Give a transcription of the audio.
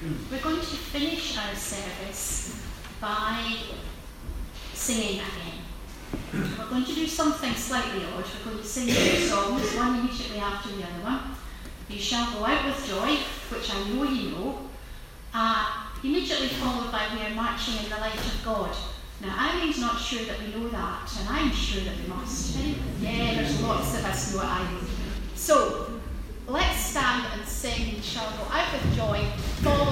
We're going to finish our service by singing again. We're going to do something slightly odd. We're going to sing two songs, one immediately after the other one. You shall go out with joy, which I know you know, immediately followed by we are marching in the light of God. Now, Irene's not sure that we know that, and I'm sure that we must. Yeah, there's lots of us know it, Irene. So, let's stand and sing, shall go out with joy, followed